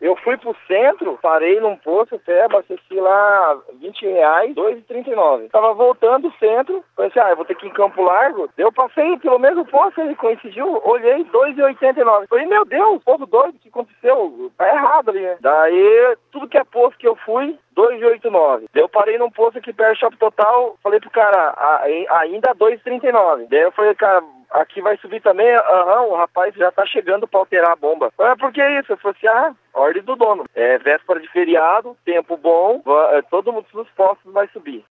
Eu fui pro centro, parei num posto, até abasteci lá R$20, 2,39. Tava voltando do centro, pensei, eu vou ter que ir em Campo Largo. Eu passei pelo mesmo posto, ele coincidiu, olhei, 2,89. Falei, meu Deus, povo doido, o que aconteceu? Tá errado ali, né? Daí, tudo que é posto que eu fui, 2,89. Daí eu parei num posto aqui perto do Shopping Total, falei pro cara, ainda 2,39. Daí eu falei, cara, aqui vai subir também? O rapaz já tá chegando pra alterar a bomba. Por que isso? Eu falei assim, ordem do dono. É véspera de feriado, tempo bom, todo mundo dos postos vai subir.